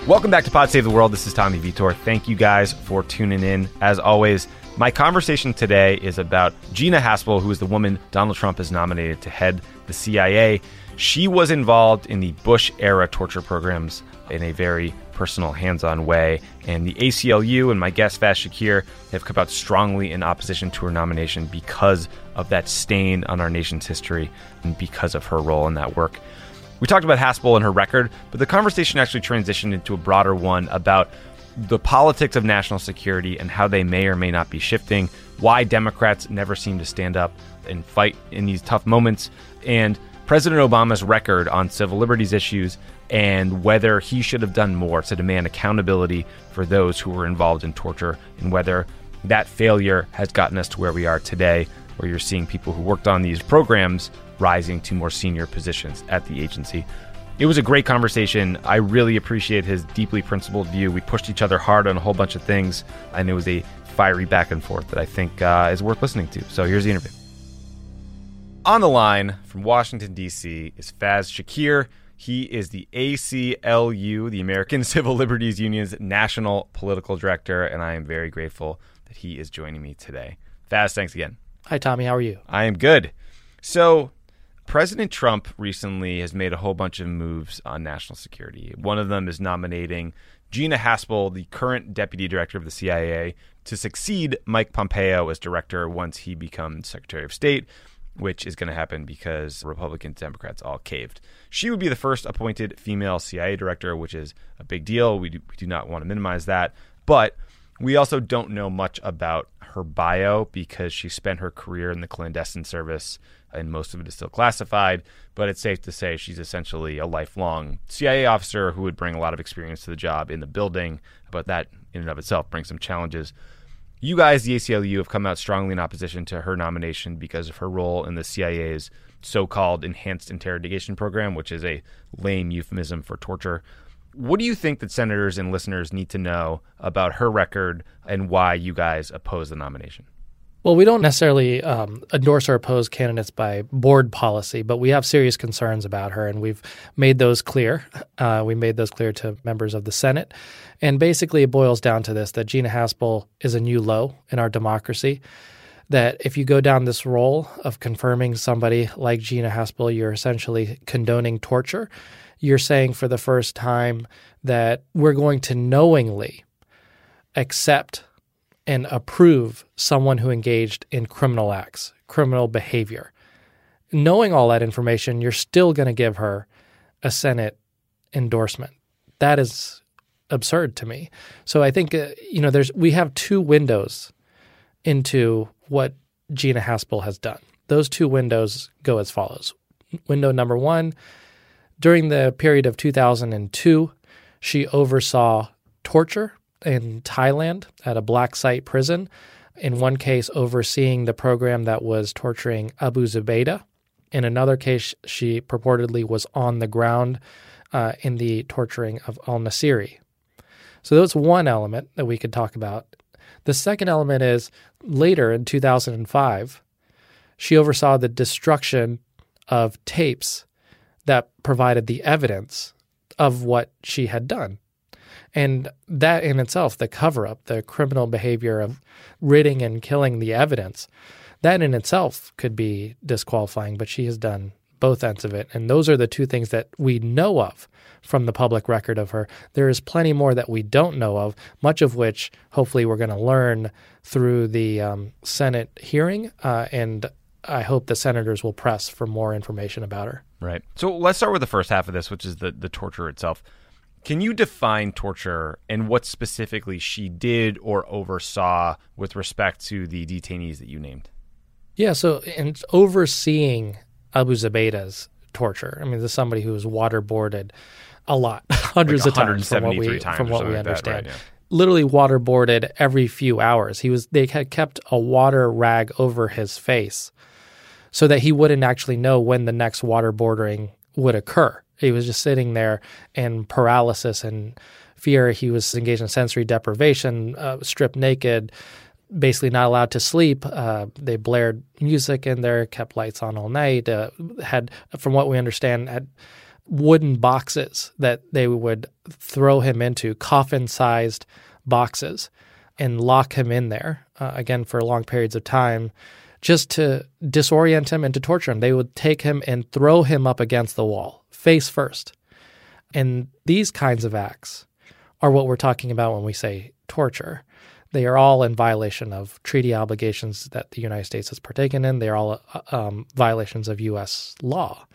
Welcome back to Pod Save the World. This is Tommy Vitor. Thank you guys for tuning in. As always, my conversation today is about Gina Haspel, who is the woman Donald Trump has nominated to head the CIA. She was involved in the Bush-era torture programs in a very personal, hands-on way. And the ACLU and my guest, Faz Shakir, have come out strongly in opposition to her nomination because of that stain on our nation's history and because of her role in that work. We talked about Haspel and her record, but the conversation actually transitioned into a broader one about the politics of national security and how they may or may not be shifting, why Democrats never seem to stand up and fight in these tough moments, and President Obama's record on civil liberties issues and whether he should have done more to demand accountability for those who were involved in torture, and whether that failure has gotten us to where we are today, where you're seeing people who worked on these programs rising to more senior positions at the agency. It was a great conversation. I really appreciate his deeply principled view. We pushed each other hard on a whole bunch of things, and it was a fiery back and forth that I think is worth listening to. So here's the interview. On the line from Washington, D.C. is Faz Shakir. He is the ACLU, the American Civil Liberties Union's national political director, and I am very grateful that he is joining me today. Faz, thanks again. Hi, Tommy. How are you? I am good. So President Trump recently has made a whole bunch of moves on national security. One of them is nominating Gina Haspel, the current deputy director of the CIA, to succeed Mike Pompeo as director once he becomes Secretary of State, which is going to happen because Republicans, Democrats all caved. She would be the first appointed female CIA director, which is a big deal. We do not want to minimize that. But we also don't know much about her bio because she spent her career in the clandestine service, and most of it is still classified. But it's safe to say she's essentially a lifelong CIA officer who would bring a lot of experience to the job in the building. But that in and of itself brings some challenges. You guys, the ACLU, have come out strongly in opposition to her nomination because of her role in the CIA's so-called enhanced interrogation program, which is a lame euphemism for torture. What do you think that senators and listeners need to know about her record and why you guys oppose the nomination? Well, we don't necessarily endorse or oppose candidates by board policy, but we have serious concerns about her, and we've made those clear. We made those clear to members of the Senate. And basically it boils down to this, that Gina Haspel is a new low in our democracy, that if you go down this role of confirming somebody like Gina Haspel, you're essentially condoning torture. You're saying for the first time that we're going to knowingly accept and approve someone who engaged in criminal acts, criminal behavior. Knowing all that information, you're still going to give her a Senate endorsement. That is absurd to me. So I think we have two windows into what Gina Haspel has done. Those two windows go as follows. Window number one, during the period of 2002, she oversaw torture in Thailand at a black site prison, in one case overseeing the program that was torturing Abu Zubaydah. In another case, she purportedly was on the ground in the torturing of al-Nasiri. So that's one element that we could talk about. The second element is later in 2005, she oversaw the destruction of tapes that provided the evidence of what she had done. And that in itself, the cover-up, the criminal behavior of ridding and killing the evidence, that in itself could be disqualifying, but she has done both ends of it. And those are the two things that we know of from the public record of her. There is plenty more that we don't know of, much of which hopefully we're going to learn through the Senate hearing, and I hope the senators will press for more information about her. Right. So let's start with the first half of this, which is the torture itself. Can you define torture and what specifically she did or oversaw with respect to the detainees that you named? Yeah, so in overseeing Abu Zubaydah's torture, I mean, this is somebody who was waterboarded a lot, hundreds of times from what we understand. Right, yeah. Literally waterboarded every few hours. They had kept a water rag over his face so that he wouldn't actually know when the next waterboarding would occur. He was just sitting there in paralysis and fear. He was engaged in sensory deprivation, stripped naked, basically not allowed to sleep. They blared music in there, kept lights on all night, had, from what we understand, had wooden boxes that they would throw him into, coffin-sized boxes, and lock him in there, again, for long periods of time, just to disorient him and to torture him. They would take him and throw him up against the wall, face first. And these kinds of acts are what we're talking about when we say torture. They are all in violation of treaty obligations that the United States has partaken in. They are all violations of U.S. law.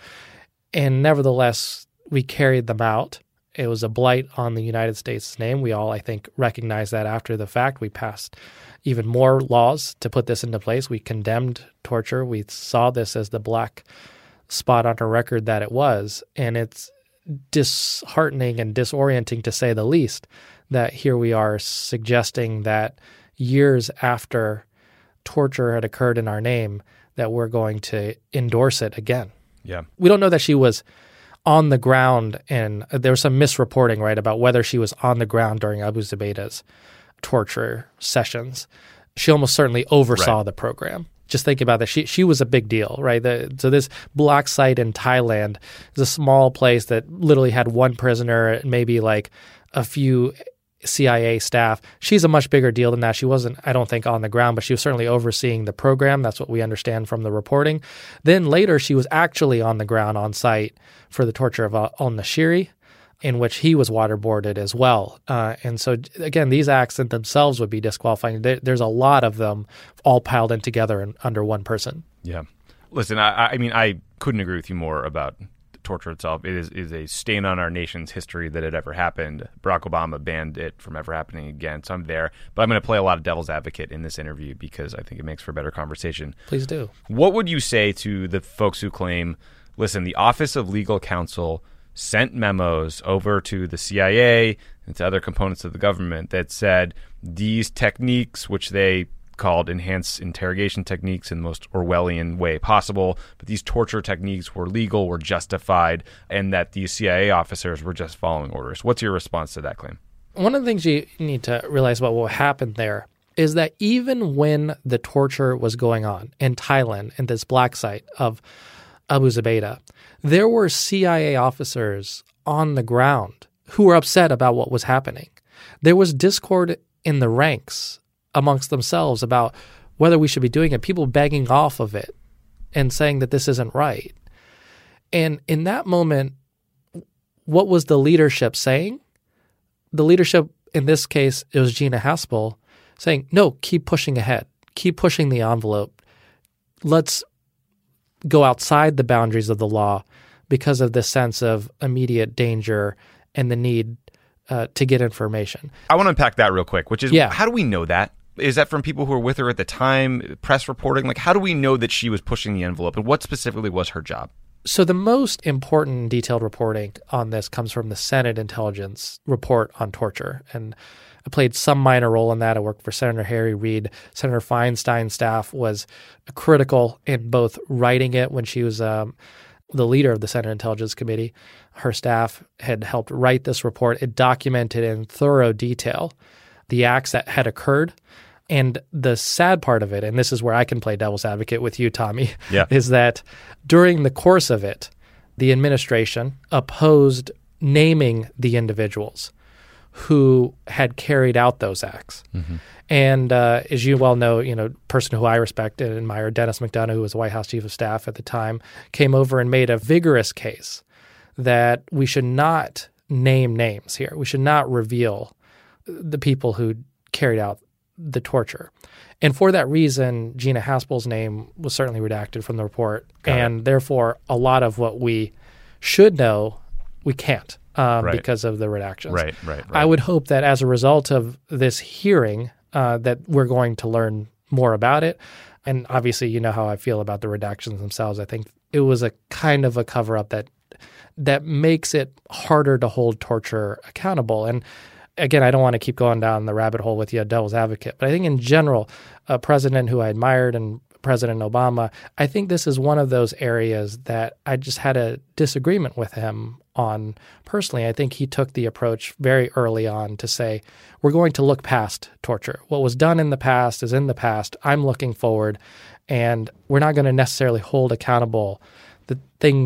And nevertheless, we carried them out. It was a blight on the United States' name. We all, I think, recognize that after the fact. We passed even more laws to put this into place. We condemned torture. We saw this as the black spot on our record that it was. And it's disheartening and disorienting, to say the least, that here we are suggesting that years after torture had occurred in our name, that we're going to endorse it again. Yeah. We don't know that she was on the ground, and there was some misreporting, right, about whether she was on the ground during Abu Zubaydah's torture sessions. She almost certainly oversaw the program. Just think about that. She was a big deal, right? So this black site in Thailand is a small place that literally had one prisoner, maybe like a few CIA staff. She's a much bigger deal than that. She wasn't, I don't think, on the ground, but she was certainly overseeing the program. That's what we understand from the reporting. Then later, she was actually on the ground on site for the torture of al-Nashiri, in which he was waterboarded as well. And so, again, these acts in themselves would be disqualifying. There's a lot of them all piled in together and under one person. Yeah. Listen, I mean, I couldn't agree with you more about torture itself. It is a stain on our nation's history that it ever happened. Barack Obama banned it from ever happening again. So I'm there. But I'm going to play a lot of devil's advocate in this interview because I think it makes for better conversation. Please do. What would you say to the folks who claim, listen, the Office of Legal Counsel sent memos over to the CIA and to other components of the government that said these techniques, which they called enhanced interrogation techniques in the most Orwellian way possible, but these torture techniques were legal, were justified, and that these CIA officers were just following orders. What's your response to that claim? One of the things you need to realize about what happened there is that even when the torture was going on in Thailand, in this black site of Abu Zubaydah, there were CIA officers on the ground who were upset about what was happening. There was discord in the ranks amongst themselves about whether we should be doing it, people begging off of it and saying that this isn't right. And in that moment, what was the leadership saying? The leadership, in this case, it was Gina Haspel, saying, no, keep pushing ahead. Keep pushing the envelope. Let's go outside the boundaries of the law because of this sense of immediate danger and the need to get information. I want to unpack that real quick, which is, how do we know that? Is that from people who were with her at the time, press reporting? Like, how do we know that she was pushing the envelope, and what specifically was her job? So the most important detailed reporting on this comes from the Senate Intelligence Report on Torture, and I played some minor role in that. I worked for Senator Harry Reid. Senator Feinstein's staff was critical in both writing it when she was the leader of the Senate Intelligence Committee. Her staff had helped write this report. It documented in thorough detail the acts that had occurred. And the sad part of it, and this is where I can play devil's advocate with you, Tommy, is that during the course of it, the administration opposed naming the individuals who had carried out those acts. Mm-hmm. And as you well know, person who I respect and admire, Dennis McDonough, who was the White House Chief of Staff at the time, came over and made a vigorous case that we should not name names here. We should not reveal the people who carried out the torture. And for that reason, Gina Haspel's name was certainly redacted from the report. And therefore, a lot of what we should know, we can't because of the redactions. Right. I would hope that as a result of this hearing, that we're going to learn more about it. And obviously, you know how I feel about the redactions themselves. I think it was a kind of a cover-up that makes it harder to hold torture accountable. And again, I don't want to keep going down the rabbit hole with you, devil's advocate, but I think in general, a president who I admired and President Obama, I think this is one of those areas that I just had a disagreement with him on personally. I think he took the approach very early on to say, we're going to look past torture. What was done in the past is in the past. I'm looking forward, and we're not going to necessarily hold accountable the things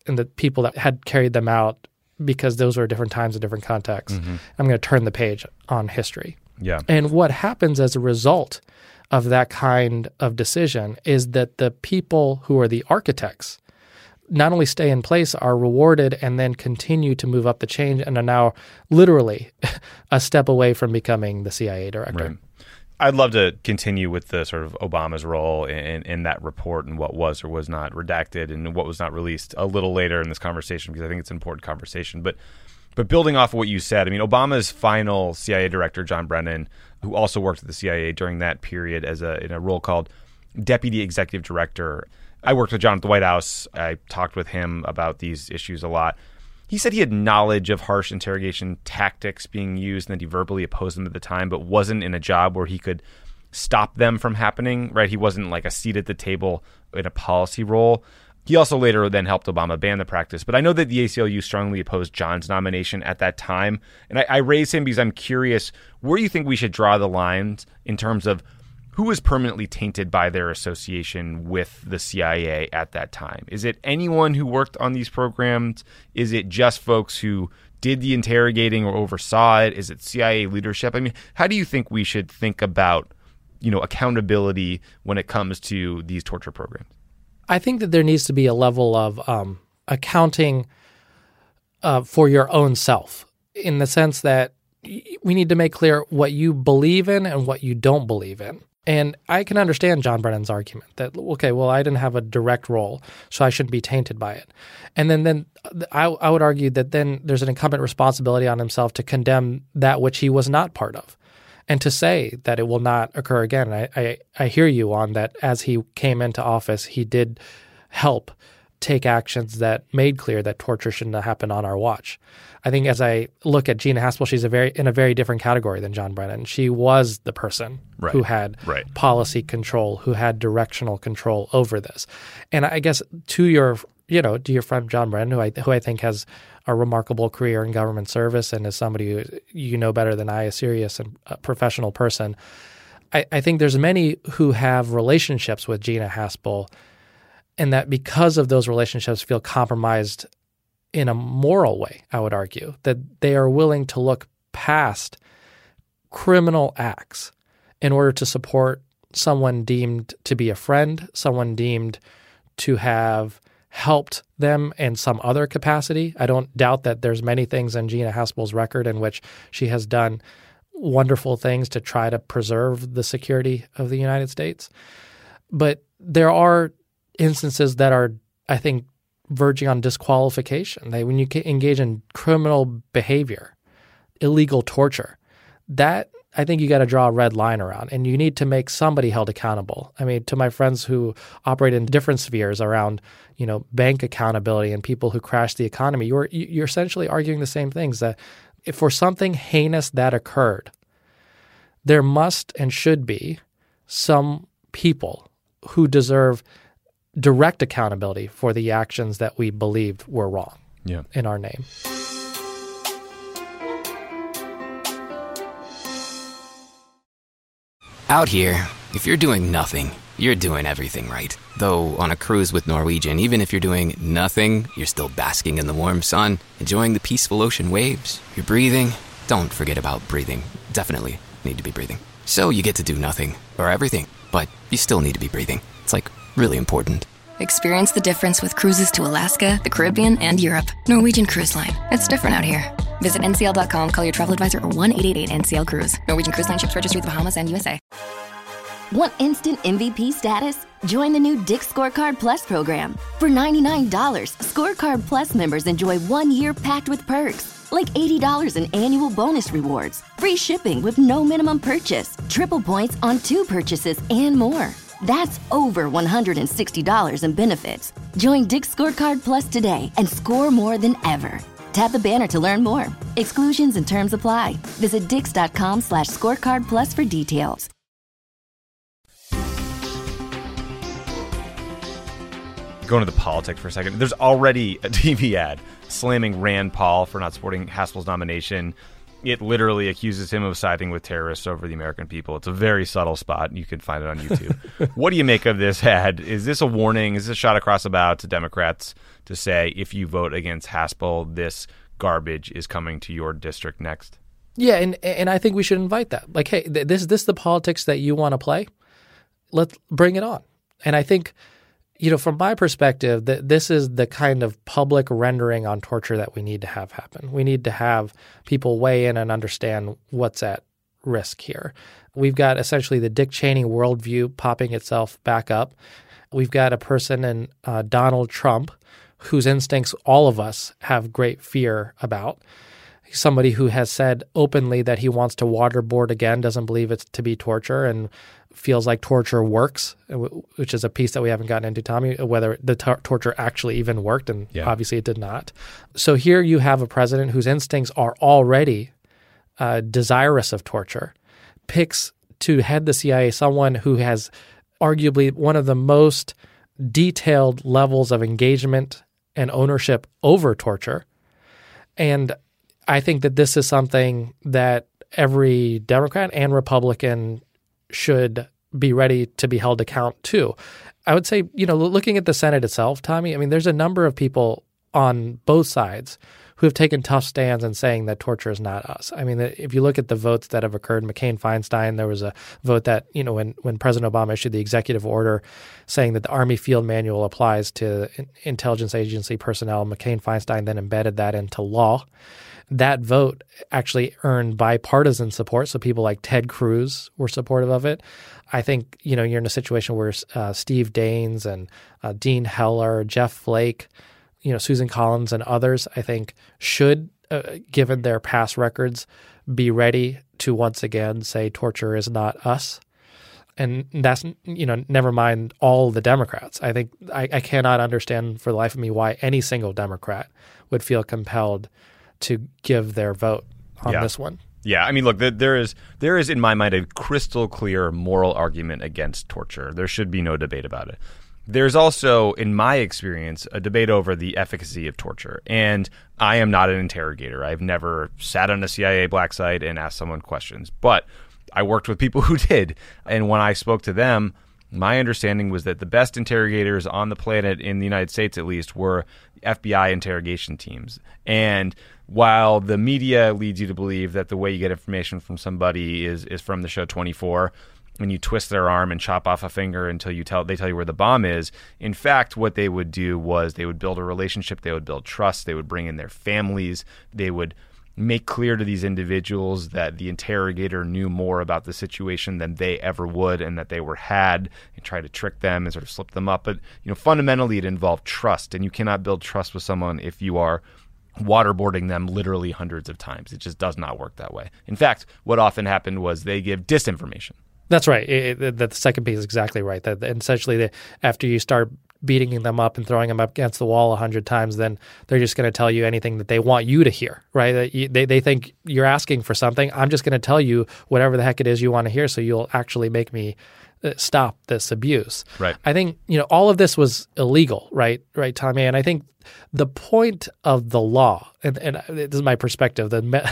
and the people that had carried them out, because those were different times and different contexts. I'm going to turn the page on history. Yeah. And what happens as a result of that kind of decision is that the people who are the architects not only stay in place, are rewarded, and then continue to move up the chain and are now literally a step away from becoming the CIA director. Right. I'd love to continue with the sort of Obama's role in that report and what was or was not redacted and what was not released a little later in this conversation, because I think it's an important conversation. But building off of what you said, I mean, Obama's final CIA director, John Brennan, who also worked at the CIA during that period in a role called Deputy Executive Director. I worked with John at the White House. I talked with him about these issues a lot. He said he had knowledge of harsh interrogation tactics being used and that he verbally opposed them at the time, but wasn't in a job where he could stop them from happening, right? He wasn't like a seat at the table in a policy role. He also later then helped Obama ban the practice. But I know that the ACLU strongly opposed John's nomination at that time. And I raise him because I'm curious, where do you think we should draw the lines in terms of who was permanently tainted by their association with the CIA at that time? Is it anyone who worked on these programs? Is it just folks who did the interrogating or oversaw it? Is it CIA leadership? I mean, how do you think we should think about, accountability when it comes to these torture programs? I think that there needs to be a level of accounting for your own self, in the sense that we need to make clear what you believe in and what you don't believe in. And I can understand John Brennan's argument that, okay, well, I didn't have a direct role, so I shouldn't be tainted by it. And then I would argue that then there's an incumbent responsibility on himself to condemn that which he was not part of, and to say that it will not occur again. I hear you on that. As he came into office, he did help take actions that made clear that torture shouldn't happen on our watch. I think as I look at Gina Haspel, she's in a very different category than John Brennan. She was the person who had policy control, who had directional control over this. And I guess to your friend John Brennan, who I think has a remarkable career in government service and is somebody who you know better than I, a serious and professional person, I think there's many who have relationships with Gina Haspel, and that because of those relationships feel compromised in a moral way, I would argue, that they are willing to look past criminal acts in order to support someone deemed to be a friend, someone deemed to have helped them in some other capacity. I don't doubt that there's many things in Gina Haspel's record in which she has done wonderful things to try to preserve the security of the United States. But there are instances that are, I think, verging on disqualification. When you engage in criminal behavior, illegal torture, that I think you got to draw a red line around, and you need to make somebody held accountable. I mean, to my friends who operate in different spheres around, bank accountability and people who crash the economy, you're essentially arguing the same things, that if for something heinous that occurred, there must and should be some people who deserve direct accountability for the actions that we believed were wrong in our name. Out here, if you're doing nothing, you're doing everything right. Though on a cruise with Norwegian, even if you're doing nothing, you're still basking in the warm sun, enjoying the peaceful ocean waves. You're breathing. Don't forget about breathing. Definitely need to be breathing. So you get to do nothing, or everything, but you still need to be breathing. It's really important. Experience the difference with cruises to Alaska, the Caribbean, and Europe. Norwegian Cruise Line. It's different out here. Visit ncl.com, call your travel advisor, or 1-888-NCL-CRUISE. Norwegian Cruise Line ships registry the Bahamas and USA. Want instant MVP status? Join the new Dick's Scorecard Plus program. For $99, Scorecard Plus members enjoy 1 year packed with perks, like $80 in annual bonus rewards, free shipping with no minimum purchase, triple points on 2 purchases, and more. That's over $160 in benefits. Join Dick's Scorecard Plus today and score more than ever. Tap the banner to learn more. Exclusions and terms apply. Visit dix.com/scorecard plus for details. Going to the politics for a second. There's already a TV ad slamming Rand Paul for not supporting Haspel's nomination. it literally accuses him of siding with terrorists over the American people. It's a very subtle spot. You can find it on YouTube. What do you make of this ad? Is this a warning? Is this a shot across the bow to Democrats to say, if you vote against Haspel, this garbage is coming to your district next? Yeah, and I think we should invite that. Like, hey, this the politics that you want to play? Let's bring it on. And I think, from my perspective, that this is the kind of public rendering on torture that we need to have happen. We need to have people weigh in and understand what's at risk here. We've got essentially the Dick Cheney worldview popping itself back up. We've got a person in Donald Trump whose instincts all of us have great fear about. He's somebody who has said openly that he wants to waterboard again, doesn't believe it's to be torture, and feels like torture works, which is a piece that we haven't gotten into, Tommy, whether the torture actually even worked, and obviously it did not. So here you have a president whose instincts are already desirous of torture, picks to head the CIA someone who has arguably one of the most detailed levels of engagement and ownership over torture. And I think that this is something that every Democrat and Republican should be ready to be held account to. I would say, looking at the Senate itself, Tommy, I mean, there's a number of people on both sides who have taken tough stands and saying that torture is not us. I mean, if you look at the votes that have occurred, McCain-Feinstein, there was a vote that, when President Obama issued the executive order saying that the Army Field Manual applies to intelligence agency personnel, McCain-Feinstein then embedded that into law. That vote actually earned bipartisan support, so people like Ted Cruz were supportive of it. I think, you're in a situation where Steve Daines and Dean Heller, Jeff Flake, Susan Collins and others, I think, should, given their past records, be ready to once again say torture is not us. And that's, never mind all the Democrats. I think I cannot understand for the life of me why any single Democrat would feel compelled to give their vote on this one. Yeah, I mean, look, there is in my mind a crystal clear moral argument against torture. There should be no debate about it. There's also, in my experience, a debate over the efficacy of torture. And I am not an interrogator. I've never sat on a CIA black site and asked someone questions. But I worked with people who did. And when I spoke to them, my understanding was that the best interrogators on the planet, in the United States at least, were FBI interrogation teams. And while the media leads you to believe that the way you get information from somebody is from the show 24, when you twist their arm and chop off a finger until they tell you where the bomb is, in fact, what they would do was they would build a relationship, they would build trust, they would bring in their families, they would make clear to these individuals that the interrogator knew more about the situation than they ever would, and that they were had, and try to trick them and sort of slip them up. But fundamentally, it involved trust, and you cannot build trust with someone if you are waterboarding them literally hundreds of times. It just does not work that way. In fact, what often happened was they give disinformation. That's right. The second piece is exactly right. That essentially, after you start beating them up and throwing them up against the wall 100 times, then they're just going to tell you anything that they want you to hear, right? They think you're asking for something. I'm just going to tell you whatever the heck it is you want to hear, so you'll actually make me stop this abuse. Right. I think, all of this was illegal, right, Tommy? And I think the point of the law, and this is my perspective,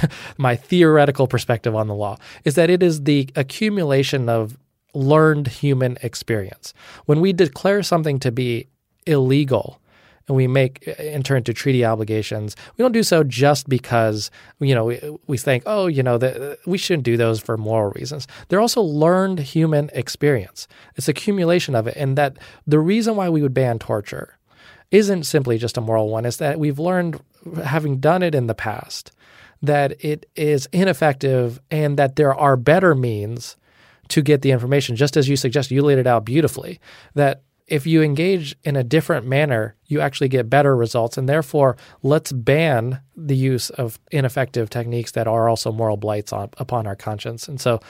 my theoretical perspective on the law, is that it is the accumulation of learned human experience. When we declare something to be illegal and we enter into treaty obligations, we don't do so just because, we think, we shouldn't do those for moral reasons. They're also learned human experience. It's accumulation of it. And that the reason why we would ban torture isn't simply just a moral one. It's that we've learned, having done it in the past, that it is ineffective and that there are better means to get the information. Just as you suggest, you laid it out beautifully, that if you engage in a different manner, you actually get better results. And therefore, let's ban the use of ineffective techniques that are also moral blights upon our conscience. And so,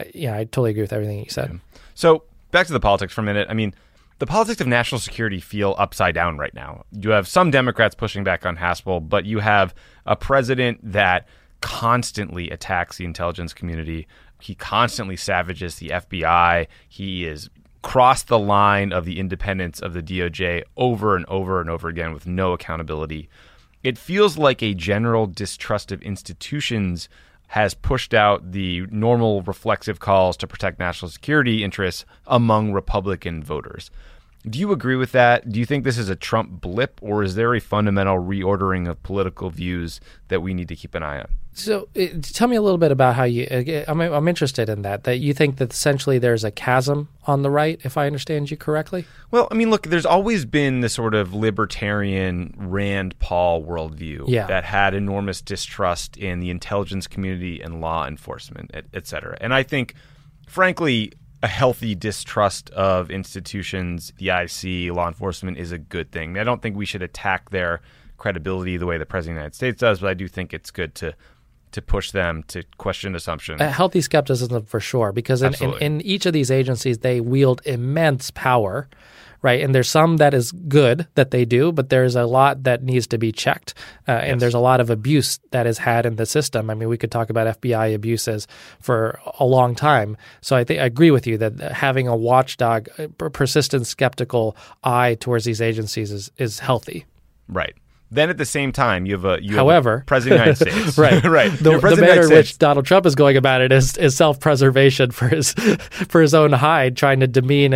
I totally agree with everything you said. So back to the politics for a minute. I mean, the politics of national security feel upside down right now. You have some Democrats pushing back on Haspel, but you have a president that constantly attacks the intelligence community. He constantly savages the FBI. He is crossed the line of the independence of the DOJ over and over and over again with no accountability. It feels like a general distrust of institutions has pushed out the normal reflexive calls to protect national security interests among Republican voters. Do you agree with that? Do you think this is a Trump blip, or is there a fundamental reordering of political views that we need to keep an eye on? So tell me a little bit about how you I'm interested in that you think that essentially there's a chasm on the right, if I understand you correctly? Well, I mean, look, there's always been this sort of libertarian Rand Paul worldview that had enormous distrust in the intelligence community and law enforcement, et cetera. And I think, frankly, a healthy distrust of institutions, the IC, law enforcement, is a good thing. I don't think we should attack their credibility the way the President of the United States does, but I do think it's good to push them to question assumptions. A healthy skepticism for sure, because in each of these agencies, they wield immense power, right? And there's some that is good that they do, but there's a lot that needs to be checked. And there's a lot of abuse that is had in the system. I mean, we could talk about FBI abuses for a long time. So I agree with you that having a watchdog, persistent skeptical eye towards these agencies is healthy. Right. Then at the same time, you have a President of the United States. right. Right. The manner in which Donald Trump is going about it is self-preservation for his own hide, trying to demean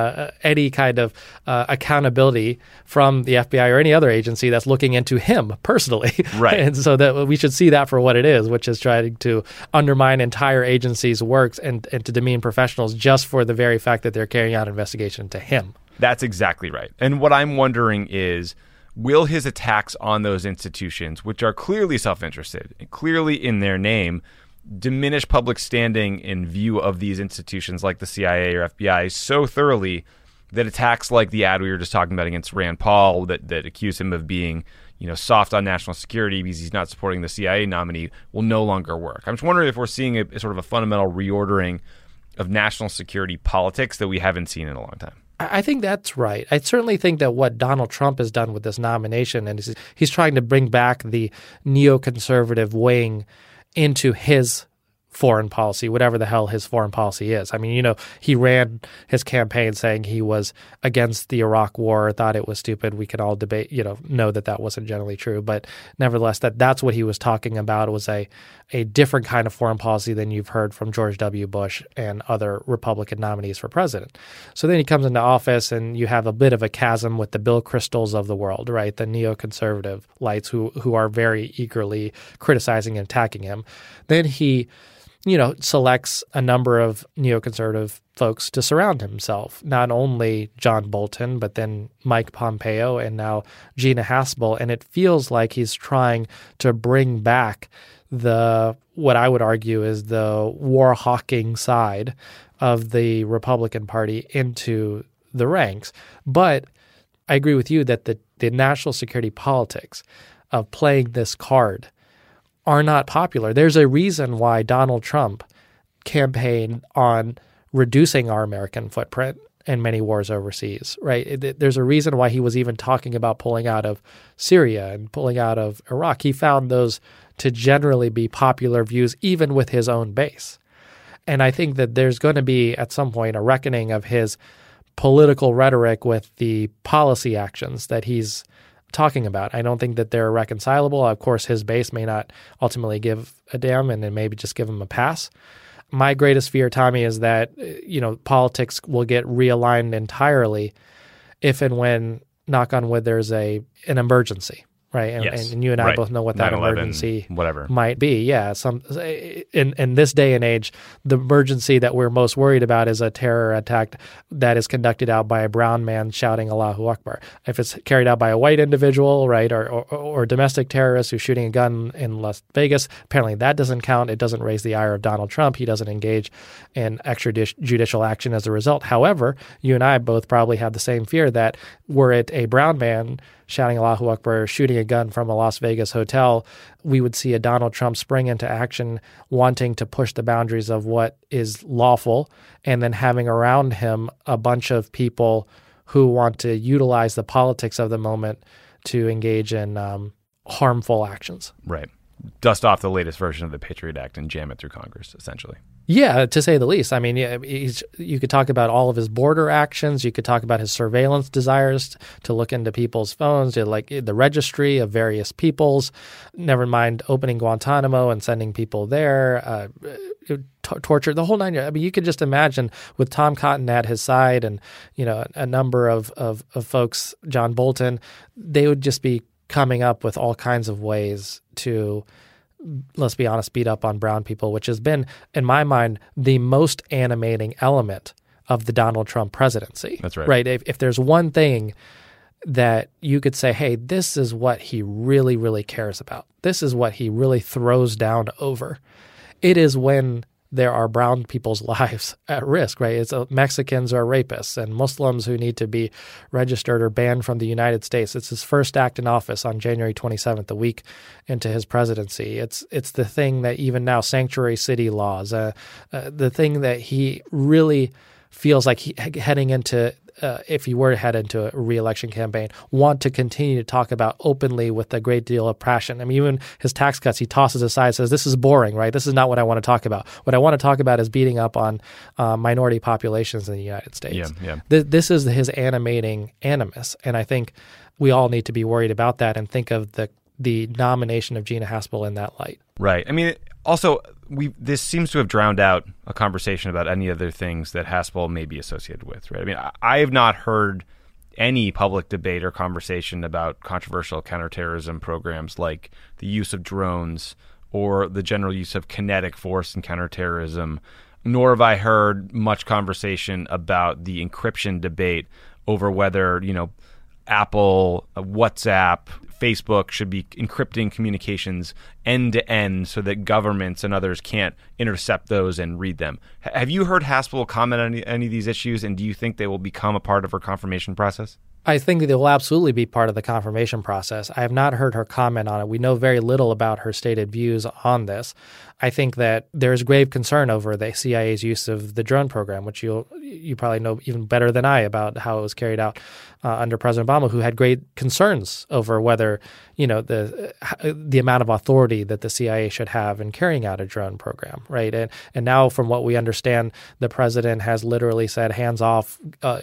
any kind of accountability from the FBI or any other agency that's looking into him personally. Right. And so that we should see that for what it is, which is trying to undermine entire agencies' works and to demean professionals just for the very fact that they're carrying out an investigation into him. That's exactly right. And what I'm wondering is, will his attacks on those institutions, which are clearly self-interested and clearly in their name, diminish public standing in view of these institutions like the CIA or FBI so thoroughly that attacks like the ad we were just talking about against Rand Paul that accuse him of being, soft on national security because he's not supporting the CIA nominee will no longer work? I'm just wondering if we're seeing a sort of a fundamental reordering of national security politics that we haven't seen in a long time. I think that's right. I certainly think that what Donald Trump has done with this nomination, and he's trying to bring back the neoconservative wing into his foreign policy, whatever the hell his foreign policy is. I mean, he ran his campaign saying he was against the Iraq war, thought it was stupid. We can all debate, know that wasn't generally true. But nevertheless, that's what he was talking about. It was a different kind of foreign policy than you've heard from George W. Bush and other Republican nominees for president. So then he comes into office and you have a bit of a chasm with the Bill Kristols of the world, right? The neoconservative lights who are very eagerly criticizing and attacking him. Then he selects a number of neoconservative folks to surround himself, not only John Bolton, but then Mike Pompeo and now Gina Haspel. And it feels like he's trying to bring back what I would argue is the war hawking side of the Republican Party into the ranks. But I agree with you that the national security politics of playing this card are not popular. There's a reason why Donald Trump campaigned on reducing our American footprint in many wars overseas, right? There's a reason why he was even talking about pulling out of Syria and pulling out of Iraq. He found those to generally be popular views, even with his own base. And I think that there's going to be, at some point, a reckoning of his political rhetoric with the policy actions that he's talking about. I don't think that they're reconcilable. Of course, his base may not ultimately give a damn and then maybe just give him a pass. My greatest fear, Tommy, is that politics will get realigned entirely if and when, knock on wood, there's an emergency. Right, and you and I both know what that emergency might be. Yeah, in this day and age, the emergency that we're most worried about is a terror attack that is conducted out by a brown man shouting Allahu Akbar. If it's carried out by a white individual, right, or domestic terrorist who's shooting a gun in Las Vegas, apparently that doesn't count. It doesn't raise the ire of Donald Trump. He doesn't engage in extrajudicial action as a result. However, you and I both probably have the same fear that were it a brown man shouting Allahu Akbar, shooting a gun from a Las Vegas hotel, we would see a Donald Trump spring into action, wanting to push the boundaries of what is lawful, and then having around him a bunch of people who want to utilize the politics of the moment to engage in harmful actions. Right. dust off the latest version of the Patriot Act and jam it through Congress, essentially. Yeah, to say the least. I mean, you could talk about all of his border actions. You could talk about his surveillance desires to look into people's phones, like the registry of various peoples. Never mind opening Guantanamo and sending people there, torture, the whole nine yards. I mean, you could just imagine with Tom Cotton at his side and, a number of folks, John Bolton, they would just be coming up with all kinds of ways to, let's be honest, beat up on brown people, which has been, in my mind, the most animating element of the Donald Trump presidency. That's right. Right? If there's one thing that you could say, hey, this is what he really, really cares about. This is what he really throws down over. It is when there are brown people's lives at risk, right? It's Mexicans are rapists and Muslims who need to be registered or banned from the United States. It's his first act in office on January 27th, a week into his presidency. It's the thing that even now, sanctuary city laws, the thing that he really feels like heading into, if he were to head into a re-election campaign, want to continue to talk about openly with a great deal of passion. I mean, even his tax cuts, he tosses aside, says, this is boring, right? This is not what I want to talk about. What I want to talk about is beating up on minority populations in the United States. Yeah. This is his animating animus, and I think we all need to be worried about that and think of the nomination of Gina Haspel in that light. Right. I mean, also, this seems to have drowned out a conversation about any other things that Haspel may be associated with, right? I mean, I have not heard any public debate or conversation about controversial counterterrorism programs like the use of drones or the general use of kinetic force in counterterrorism, nor have I heard much conversation about the encryption debate over whether, Apple, WhatsApp, Facebook should be encrypting communications end to end so that governments and others can't intercept those and read them. Have you heard Haspel comment on any of these issues, and do you think they will become a part of her confirmation process? I think they will absolutely be part of the confirmation process. I have not heard her comment on it. We know very little about her stated views on this. I think that there's grave concern over the CIA's use of the drone program, which you probably know even better than I about how it was carried out under President Obama, who had great concerns over whether, the amount of authority that the CIA should have in carrying out a drone program, right? And now, from what we understand, the president has literally said, hands off,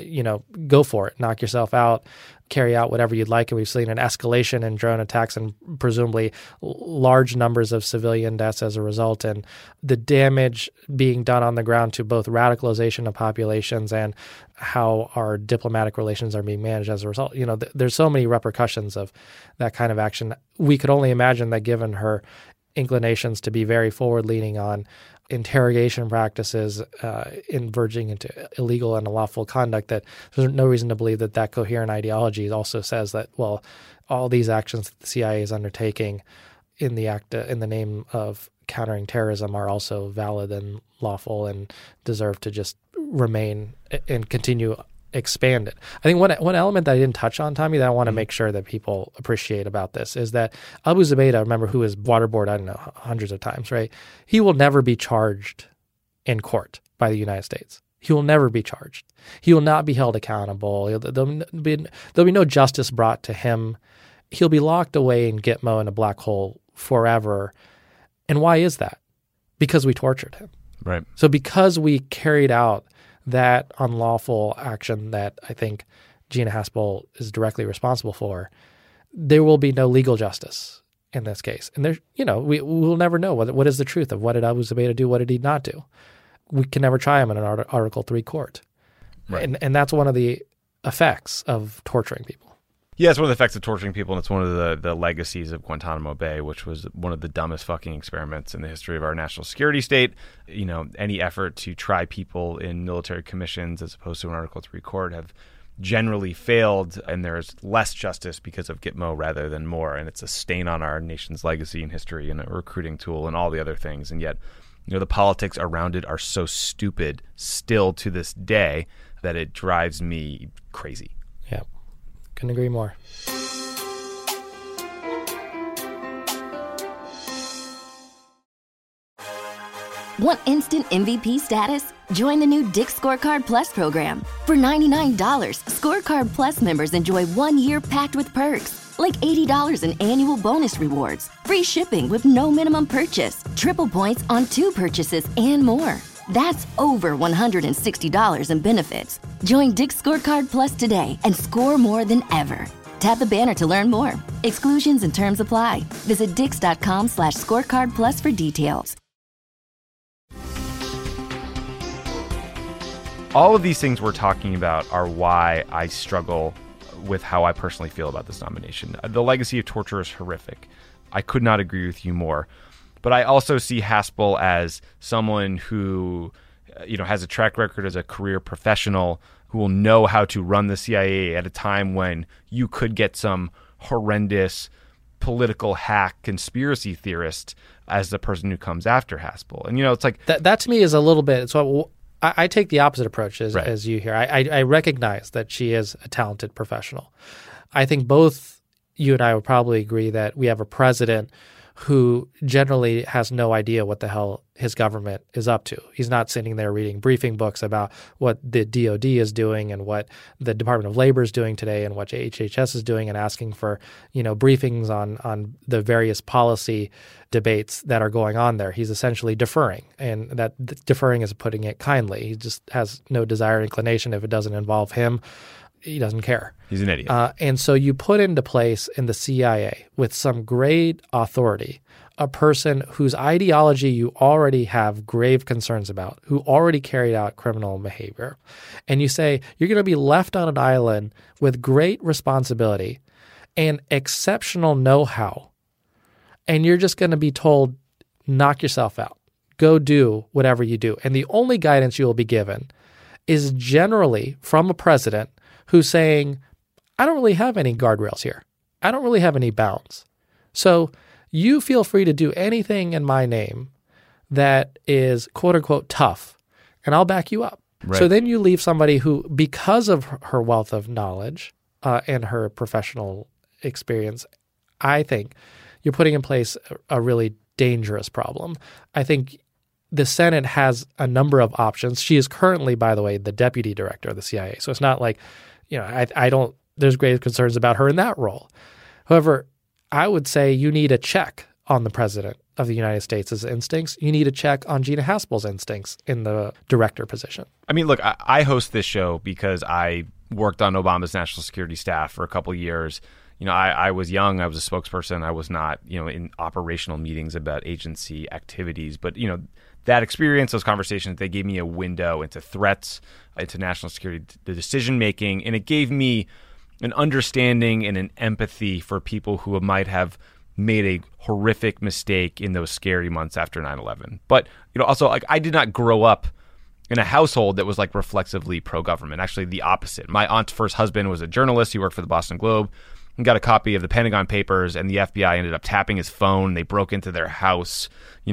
go for it, knock yourself out, carry out whatever you'd like. And we've seen an escalation in drone attacks and presumably large numbers of civilian deaths as a result, and the damage being done on the ground to both radicalization of populations and how our diplomatic relations are being managed as a result. There's so many repercussions of that kind of action. We could only imagine that given her inclinations to be very forward-leaning on interrogation practices verging into illegal and unlawful conduct, that there's no reason to believe that coherent ideology also says that, well, all these actions that the CIA is undertaking in the name of countering terrorism are also valid and lawful and deserve to just remain and continue expand it. I think one element that I didn't touch on, Tommy, that I want to make sure that people appreciate about this is that Abu Zubaydah, remember, who is waterboarded, I don't know, hundreds of times, right? He will never be charged in court by the United States. He will never be charged. He will not be held accountable. There'll be no justice brought to him. He'll be locked away in Gitmo in a black hole forever. And why is that? Because we tortured him. Right. So because we carried out that unlawful action that I think Gina Haspel is directly responsible for, there will be no legal justice in this case. And there, we will never know what is the truth of what did Abu Zubaydah do, what did he not do. We can never try him in an Article 3 court. Right. And that's one of the effects of torturing people. Yeah, it's one of the effects of torturing people, and it's one of the legacies of Guantanamo Bay, which was one of the dumbest fucking experiments in the history of our national security state. Any effort to try people in military commissions as opposed to an Article 3 court have generally failed, and there's less justice because of Gitmo rather than more, and it's a stain on our nation's legacy and history and a recruiting tool and all the other things. And yet, the politics around it are so stupid still to this day that it drives me crazy. Yeah. Couldn't agree more. Want instant MVP status? Join the new Dick's Scorecard Plus program. For $99, Scorecard Plus members enjoy 1 year packed with perks, Like $80 in annual bonus rewards, free shipping with no minimum purchase, triple points on 2 purchases, and more. That's over $160 in benefits. Join Dick's Scorecard Plus today and score more than ever. Tap the banner to learn more. Exclusions and terms apply. Visit dix.com/scorecard plus for details. All of these things we're talking about are why I struggle with how I personally feel about this nomination. The legacy of torture is horrific. I could not agree with you more. But I also see Haspel as someone who, has a track record as a career professional who will know how to run the CIA at a time when you could get some horrendous political hack conspiracy theorist as the person who comes after Haspel. And, it's like... That to me is a little bit... So I take the opposite approach Right. as you here. I recognize that she is a talented professional. I think both you and I would probably agree that we have a president who generally has no idea what the hell his government is up to. He's not sitting there reading briefing books about what the DOD is doing and what the Department of Labor is doing today and what HHS is doing and asking for, briefings on the various policy debates that are going on there. He's essentially deferring, and that deferring is putting it kindly. He just has no desire or inclination. If it doesn't involve him, he doesn't care. He's an idiot. And so you put into place in the CIA with some great authority a person whose ideology you already have grave concerns about, who already carried out criminal behavior. And you say you're going to be left on an island with great responsibility and exceptional know-how. And you're just going to be told, knock yourself out. Go do whatever you do. And the only guidance you will be given is generally from a president who's saying, I don't really have any guardrails here. I don't really have any bounds. So you feel free to do anything in my name that is quote unquote tough, and I'll back you up. Right. So then you leave somebody who, because of her wealth of knowledge and her professional experience, I think you're putting in place a really dangerous problem. I think the Senate has a number of options. She is currently, by the way, the deputy director of the CIA. So it's not like, there's grave concerns about her in that role. However, I would say you need a check on the president of the United States' instincts. You need a check on Gina Haspel's instincts in the director position. I mean, look, I host this show because I worked on Obama's national security staff for a couple of years. I was young. I was a spokesperson. I was not, in operational meetings about agency activities. But, that experience, those conversations, they gave me a window into threats, into national security, the decision-making, and it gave me an understanding and an empathy for people who might have made a horrific mistake in those scary months after 9/11. But, also, I did not grow up in a household that was reflexively pro-government. Actually, the opposite. My aunt's first husband was a journalist. He worked for the Boston Globe. And got a copy of the Pentagon Papers, and the FBI ended up tapping his phone. They broke into their house,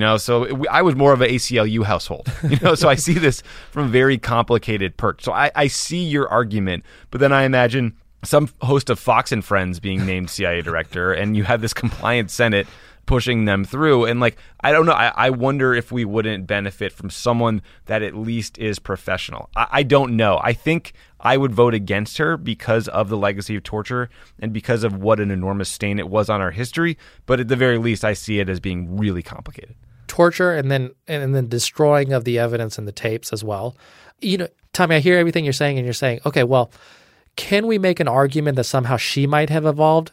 So I was more of an ACLU household, So I see this from a very complicated perch. So I see your argument, but then I imagine some host of Fox and Friends being named CIA director, and you have this compliant Senate pushing them through. And I don't know. I wonder if we wouldn't benefit from someone that at least is professional. I don't know. I think I would vote against her because of the legacy of torture and because of what an enormous stain it was on our history. But at the very least, I see it as being really complicated. Torture and then destroying of the evidence and the tapes as well. Tommy, I hear everything you're saying, and you're saying, okay, well, can we make an argument that somehow she might have evolved?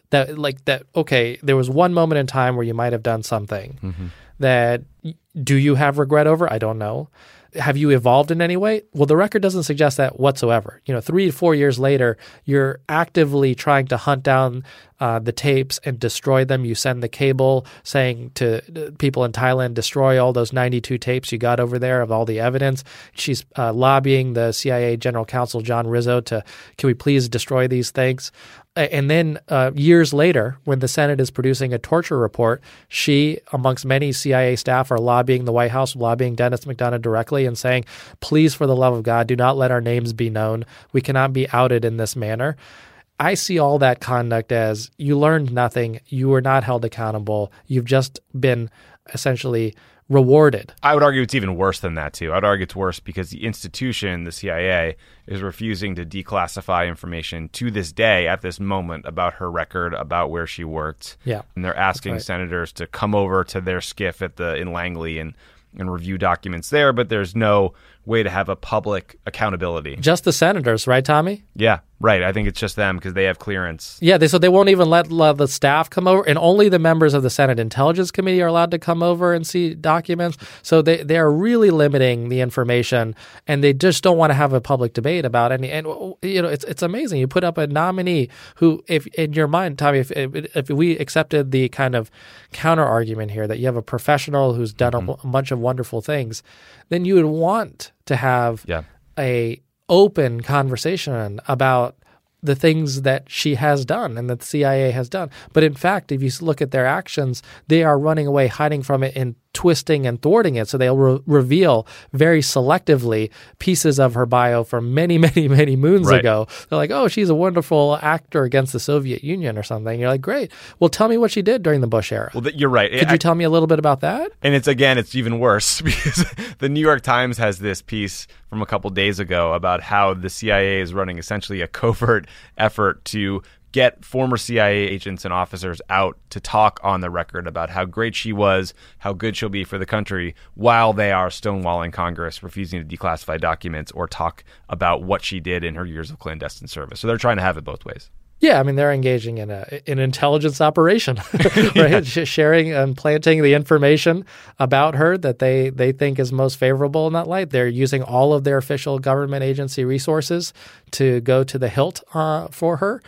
Okay, there was one moment in time where you might have done something that, do you have regret over? I don't know. Have you evolved in any way? Well, the record doesn't suggest that whatsoever. 3 to 4 years later, you're actively trying to hunt down the tapes and destroy them. You send the cable saying to people in Thailand, destroy all those 92 tapes you got over there of all the evidence. She's lobbying the CIA General Counsel, John Rizzo, can we please destroy these things? And then years later, when the Senate is producing a torture report, she, amongst many CIA staff, are lobbying the White House, lobbying Dennis McDonough directly and saying, please, for the love of God, do not let our names be known. We cannot be outed in this manner. I see all that conduct as you learned nothing. You were not held accountable. You've just been essentially rewarded. I would argue it's even worse than that, too. I would argue it's worse because the institution, the CIA, is refusing to declassify information to this day, at this moment, about her record, about where she worked. Yeah, and they're asking senators to come over to their SCIF in Langley and review documents there, but there's no way to have a public accountability. Just the senators, right, Tommy? Yeah, right. I think it's just them because they have clearance. Yeah, so they won't even let the staff come over, and only the members of the Senate Intelligence Committee are allowed to come over and see documents. So they are really limiting the information, and they just don't want to have a public debate about any. And it's amazing. You put up a nominee who, if in your mind, Tommy, if we accepted the kind of counter argument here that you have a professional who's done a bunch of wonderful things, then you would want to have a open conversation about the things that she has done and that the CIA has done. But in fact, if you look at their actions, they are running away, hiding from it, and twisting and thwarting it. So they'll reveal very selectively pieces of her bio from many, many, many moons ago. They're like, oh, she's a wonderful actor against the Soviet Union or something. You're like, great. Well, tell me what she did during the Bush era. Well, you're right. Could you tell me a little bit about that? And it's even worse because the New York Times has this piece from a couple days ago about how the CIA is running essentially a covert effort to get former CIA agents and officers out to talk on the record about how great she was, how good she'll be for the country, while they are stonewalling Congress, refusing to declassify documents or talk about what she did in her years of clandestine service. So they're trying to have it both ways. Yeah, I mean, they're engaging in an intelligence operation, right? Sharing and planting the information about her that they think is most favorable in that light. They're using all of their official government agency resources to go to the hilt for her.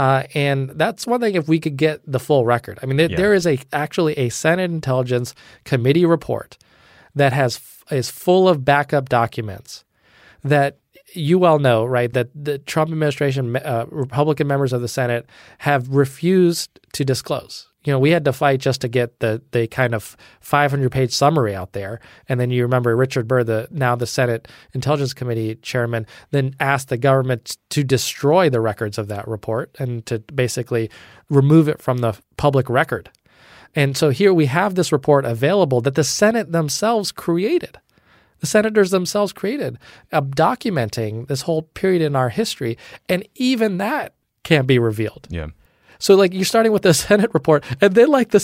And that's one thing if we could get the full record. I mean, there is actually a Senate Intelligence Committee report that is full of backup documents that you well know, right, that the Trump administration, Republican members of the Senate have refused to disclose. We had to fight just to get the kind of 500-page summary out there. And then you remember Richard Burr, now the Senate Intelligence Committee chairman, then asked the government to destroy the records of that report and to basically remove it from the public record. And so here we have this report available that the Senate themselves created. The senators themselves created, documenting this whole period in our history, and even that can't be revealed. Yeah. So, you're starting with the Senate report, and then, the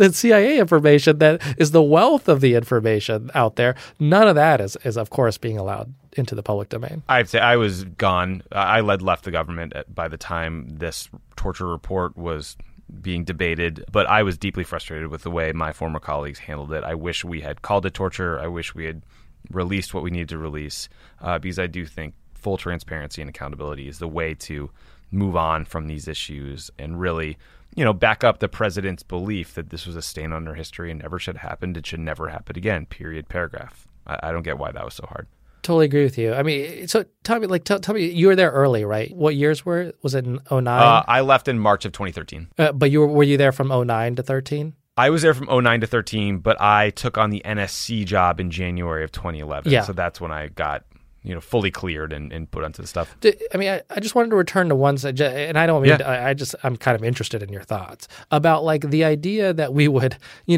CIA information that is the wealth of the information out there. None of that is of course, being allowed into the public domain. I'd say I was gone. I left the government by the time this torture report was being debated, but I was deeply frustrated with the way my former colleagues handled it. I wish we had called it torture. I wish we had released what we needed to release, because I do think full transparency and accountability is the way to move on from these issues and really, back up the president's belief that this was a stain on our history and never should have happened. It should never happen again, period, paragraph. I don't get why that was so hard. Totally agree with you. I mean, so tell me, you were there early, right? What years was it in 2009? I left in March of 2013. But were you there from 2009 to 13? I was there from 2009 to 13, but I took on the NSC job in January of 2011. Yeah. So that's when I got, fully cleared and put onto the stuff. I mean, I just wanted to return to one, and I don't mean, I'm kind of interested in your thoughts about the idea that we would,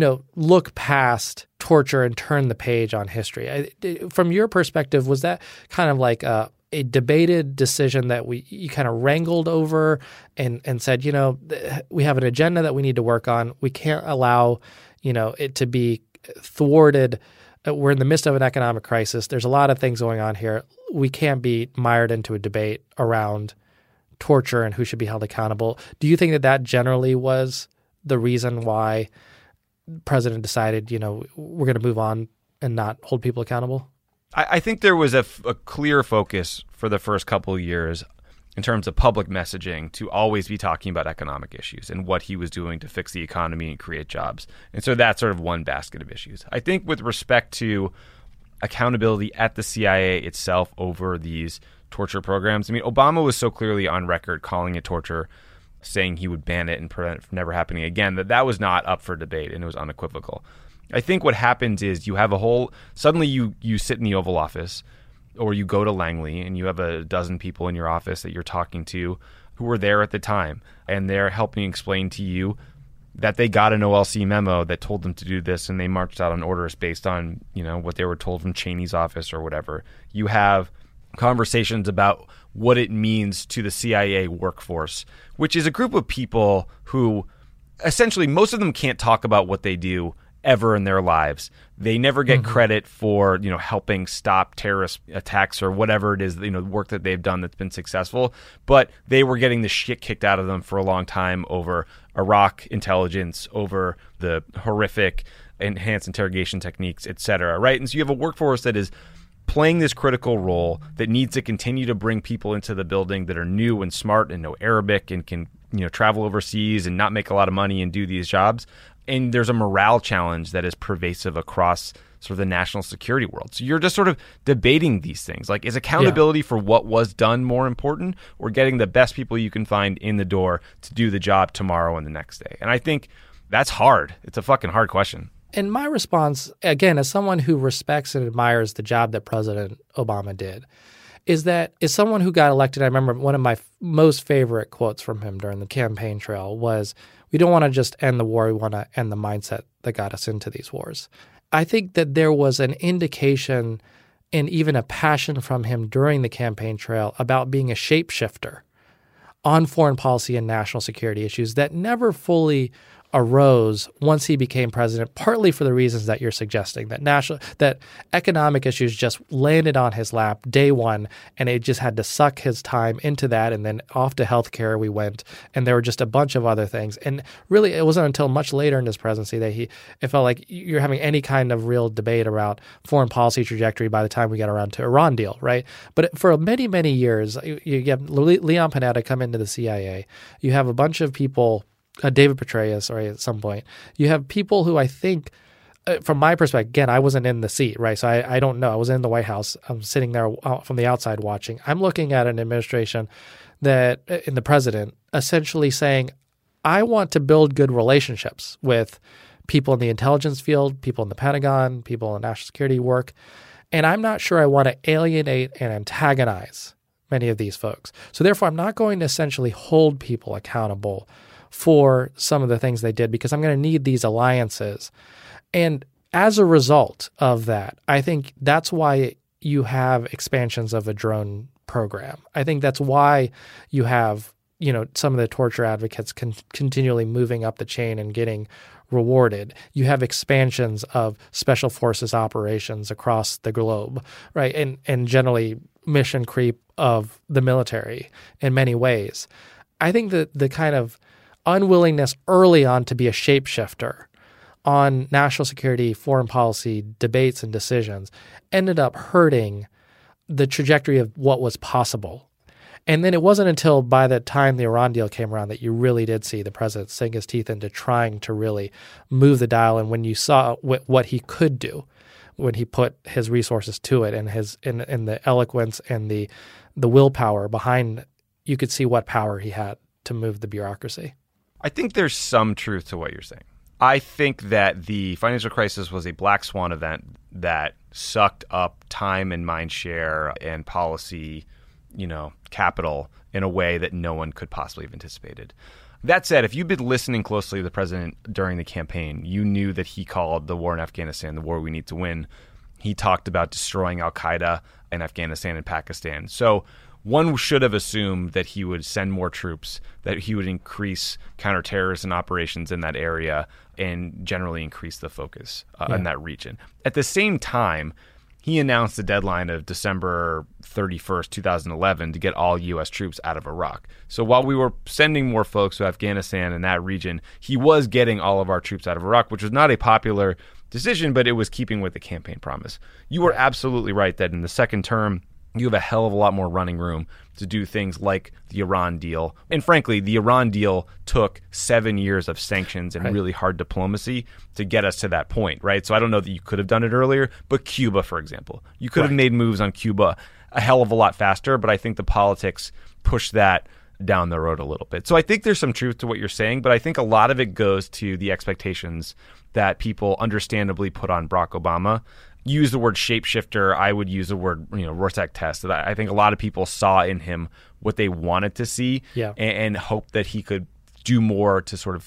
look past torture and turn the page on history. From your perspective, was that kind of a debated decision that you kind of wrangled over and said, we have an agenda that we need to work on. We can't allow, it to be thwarted. We're in the midst of an economic crisis. There's a lot of things going on here. We can't be mired into a debate around torture and who should be held accountable. Do you think that generally was the reason why the president decided, we're going to move on and not hold people accountable? I think there was a clear focus for the first couple of years in terms of public messaging to always be talking about economic issues and what he was doing to fix the economy and create jobs. And so that's sort of one basket of issues. I think with respect to accountability at the CIA itself over these torture programs, I mean, Obama was so clearly on record calling it torture, saying he would ban it and prevent it from never happening again, that was not up for debate and it was unequivocal. I think what happens is you have suddenly you sit in the Oval Office or you go to Langley and you have a dozen people in your office that you're talking to who were there at the time, and they're helping explain to you that they got an OLC memo that told them to do this, and they marched out on orders based on, what they were told from Cheney's office or whatever. You have conversations about what it means to the CIA workforce, which is a group of people who essentially most of them can't talk about what they do ever in their lives. They never get credit for, helping stop terrorist attacks or whatever it is, work that they've done that's been successful. But they were getting the shit kicked out of them for a long time over Iraq intelligence, over the horrific enhanced interrogation techniques, et cetera, right? And so you have a workforce that is playing this critical role that needs to continue to bring people into the building that are new and smart and know Arabic and can, travel overseas and not make a lot of money and do these jobs. And there's a morale challenge that is pervasive across sort of the national security world. So you're just sort of debating these things. Like, is accountability for what was done more important, or getting the best people you can find in the door to do the job tomorrow and the next day? And I think that's hard. It's a fucking hard question. And my response, again, as someone who respects and admires the job that President Obama did, is that as someone who got elected, I remember one of my most favorite quotes from him during the campaign trail was, "We don't want to just end the war, we want to end the mindset that got us into these wars." I think that there was an indication and even a passion from him during the campaign trail about being a shapeshifter on foreign policy and national security issues that never fully arose once he became president, partly for the reasons that you're suggesting, that economic issues just landed on his lap day one, and it just had to suck his time into that, and then off to healthcare we went, and there were just a bunch of other things. And really, it wasn't until much later in his presidency that it felt like you're having any kind of real debate about foreign policy trajectory by the time we got around to Iran deal, right? But for many, many years, you have Leon Panetta come into the CIA. You have a bunch of people, David Petraeus, right, at some point. You have people who I think, from my perspective, again, I wasn't in the seat, right? So I don't know. I was in the White House. I'm sitting there from the outside watching. I'm looking at an administration that, in the president, essentially saying, I want to build good relationships with people in the intelligence field, people in the Pentagon, people in national security work, and I'm not sure I want to alienate and antagonize many of these folks. So therefore, I'm not going to essentially hold people accountable for some of the things they did, because I'm going to need these alliances. And as a result of that, I think that's why you have expansions of a drone program. I think that's why you have, some of the torture advocates continually moving up the chain and getting rewarded. You have expansions of special forces operations across the globe, right? And generally mission creep of the military in many ways. I think that the kind of unwillingness early on to be a shapeshifter on national security, foreign policy debates and decisions ended up hurting the trajectory of what was possible. And then it wasn't until by the time the Iran deal came around that you really did see the president sink his teeth into trying to really move the dial. And when you saw what he could do, when he put his resources to it, and and the eloquence and the willpower behind, you could see what power he had to move the bureaucracy. I think there's some truth to what you're saying. I think that the financial crisis was a black swan event that sucked up time and mind share and policy, capital in a way that no one could possibly have anticipated. That said, if you've been listening closely to the president during the campaign, you knew that he called the war in Afghanistan the war we need to win. He talked about destroying al-Qaeda in Afghanistan and Pakistan. So one should have assumed that he would send more troops, that he would increase counterterrorism operations in that area, and generally increase the focus in that region. At the same time, he announced the deadline of December 31st, 2011 to get all U.S. troops out of Iraq. So while we were sending more folks to Afghanistan and that region, he was getting all of our troops out of Iraq, which was not a popular decision, but it was keeping with the campaign promise. You were absolutely right that in the second term, you have a hell of a lot more running room to do things like the Iran deal. And frankly, the Iran deal took 7 years of sanctions and really hard diplomacy to get us to that point, right? So I don't know that you could have done it earlier, but Cuba, for example, you could have made moves on Cuba a hell of a lot faster, but I think the politics pushed that down the road a little bit. So I think there's some truth to what you're saying, but I think a lot of it goes to the expectations that people understandably put on Barack Obama. Use the word shapeshifter. I would use the word, Rorschach test. I think a lot of people saw in him what they wanted to see and hoped that he could do more to sort of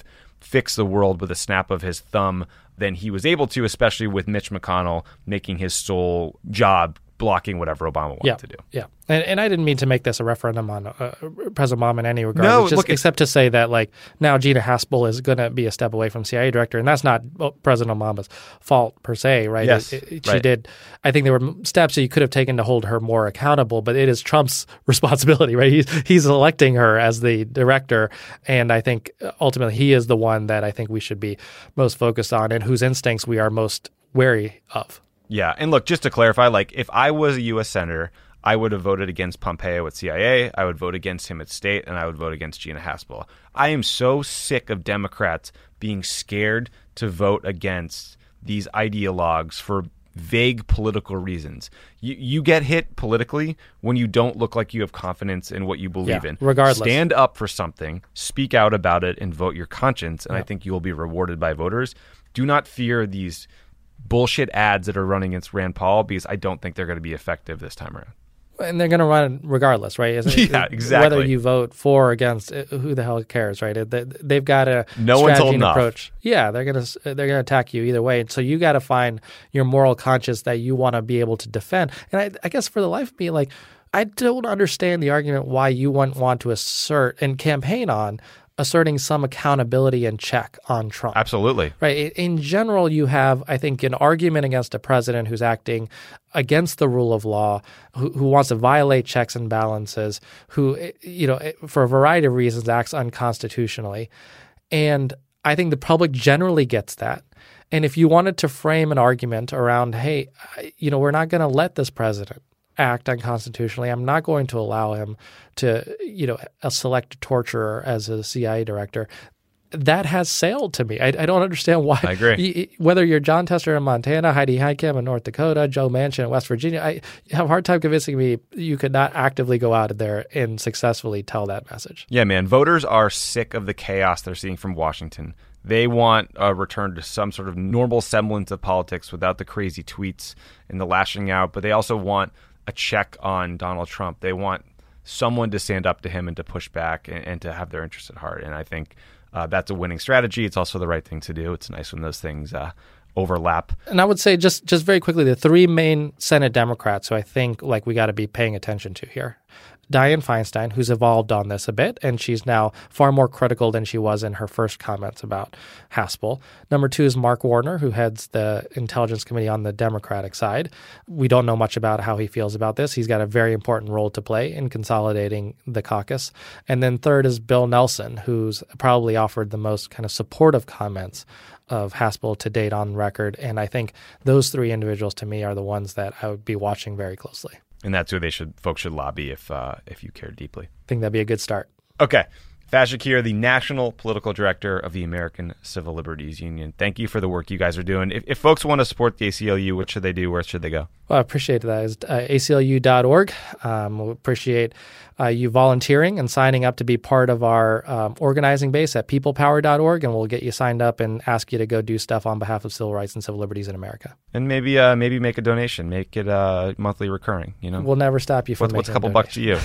fix the world with a snap of his thumb than he was able to, especially with Mitch McConnell making his sole job blocking whatever Obama wanted to do. Yeah. And I didn't mean to make this a referendum on President Obama in any regard. No, except to say that, like, now Gina Haspel is going to be a step away from CIA director, and that's not President Obama's fault per se, right? Yes, she did. I think there were steps that you could have taken to hold her more accountable, but it is Trump's responsibility, right? He's electing her as the director, and I think ultimately he is the one that I think we should be most focused on and whose instincts we are most wary of. Yeah. And look, just to clarify, like, if I was a U.S. Senator, I would have voted against Pompeo at CIA, I would vote against him at State, and I would vote against Gina Haspel. I am so sick of Democrats being scared to vote against these ideologues for vague political reasons. You get hit politically when you don't look like you have confidence in what you believe in. Regardless. Stand up for something, speak out about it, and vote your conscience, and I think you will be rewarded by voters. Do not fear these bullshit ads that are running against Rand Paul, because I don't think they're going to be effective this time around. And they're going to run regardless, right? Yeah, exactly. Whether you vote for or against, who the hell cares, right? They've got a no one's holding enough approach. Yeah, they're going to attack you either way. And so you got to find your moral conscience that you want to be able to defend. And I guess for the life of me, like, I don't understand the argument why you wouldn't want to assert and campaign on asserting some accountability and check on Trump. Absolutely. Right. In general, you have, I think, an argument against a president who's acting against the rule of law, who wants to violate checks and balances, who, for a variety of reasons acts unconstitutionally. And I think the public generally gets that. And if you wanted to frame an argument around, hey, we're not going to let this president act unconstitutionally. I'm not going to allow him to, select a torturer as a CIA director. That has sailed to me. I don't understand why. I agree. Whether you're John Tester in Montana, Heidi Heitkamp in North Dakota, Joe Manchin in West Virginia, I have a hard time convincing me you could not actively go out there and successfully tell that message. Yeah, man. Voters are sick of the chaos they're seeing from Washington. They want a return to some sort of normal semblance of politics without the crazy tweets and the lashing out, but they also want a check on Donald Trump. They want someone to stand up to him and to push back and to have their interests at heart. And I think that's a winning strategy. It's also the right thing to do. It's nice when those things overlap. And I would say just very quickly, the three main Senate Democrats who I think we got to be paying attention to here. Dianne Feinstein, who's evolved on this a bit, and she's now far more critical than she was in her first comments about Haspel. Number two is Mark Warner, who heads the Intelligence Committee on the Democratic side. We don't know much about how he feels about this. He's got a very important role to play in consolidating the caucus. And then third is Bill Nelson, who's probably offered the most kind of supportive comments of Haspel to date on record. And I think those three individuals, to me, are the ones that I would be watching very closely. And that's who folks should lobby if you care deeply. I think that'd be a good start. Okay. Faz Shakir, the National Political Director of the American Civil Liberties Union. Thank you for the work you guys are doing. If folks want to support the ACLU, what should they do? Where should they go? Well, I appreciate that. It's ACLU.org. We appreciate you volunteering and signing up to be part of our organizing base at peoplepower.org, and we'll get you signed up and ask you to go do stuff on behalf of civil rights and civil liberties in America. And maybe make a donation. Make it monthly recurring. We'll never stop you from what's a couple bucks to you?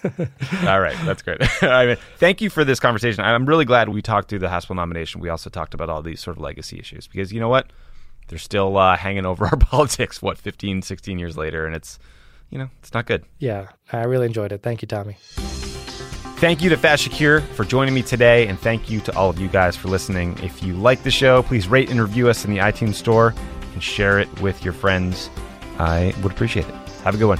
All right, that's great. All right, thank you for this conversation. I'm really glad we talked through the Haspel nomination. We also talked about all these sort of legacy issues because you know what? They're still hanging over our politics, 15, 16 years later, and it's not good. Yeah, I really enjoyed it. Thank you, Tommy. Thank you to Faz Shakir for joining me today, and thank you to all of you guys for listening. If you like the show, please rate and review us in the iTunes store and share it with your friends. I would appreciate it. Have a good one.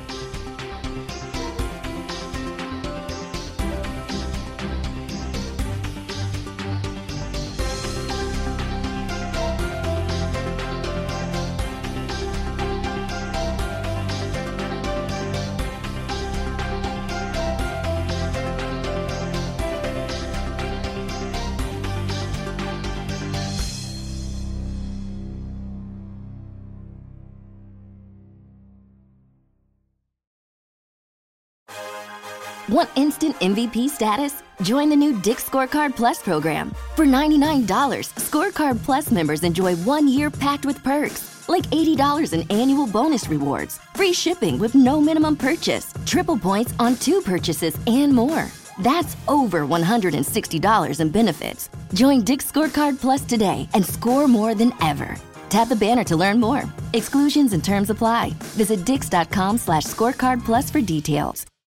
Want instant MVP status? Join the new Dick's Scorecard Plus program. For $99, Scorecard Plus members enjoy 1 year packed with perks, like $80 in annual bonus rewards, free shipping with no minimum purchase, triple points on 2 purchases, and more. That's over $160 in benefits. Join Dick's Scorecard Plus today and score more than ever. Tap the banner to learn more. Exclusions and terms apply. Visit dix.com/scorecard plus for details.